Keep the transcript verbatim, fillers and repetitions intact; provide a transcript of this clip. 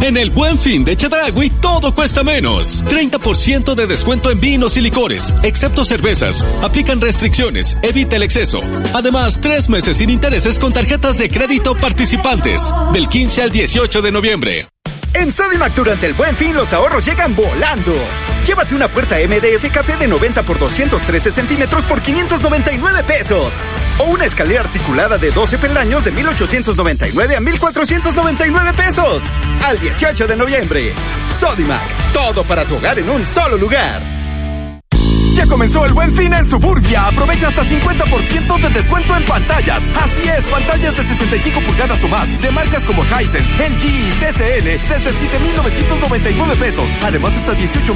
En el Buen Fin de Chedraui todo cuesta menos. treinta por ciento de descuento en vinos y licores, excepto cervezas. Aplican restricciones, evita el exceso. Además, tres meses sin intereses con tarjetas de crédito participantes. Del quince al dieciocho de noviembre. En Sodimac durante el Buen Fin los ahorros llegan volando. Llévate una puerta M D F Café de noventa por doscientos trece centímetros por quinientos noventa y nueve pesos. O una escalera articulada de doce peldaños de mil ochocientos noventa y nueve a mil cuatrocientos noventa y nueve pesos. Al dieciocho de noviembre. Sodimac, todo para tu hogar en un solo lugar. Ya comenzó el Buen Fin en Suburbia. Aprovecha hasta cincuenta por ciento de descuento en pantallas. Así es, pantallas de sesenta y cinco pulgadas o más, de marcas como Hisense, L G y T C L, desde siete mil novecientos noventa y nueve pesos. Además, hasta dieciocho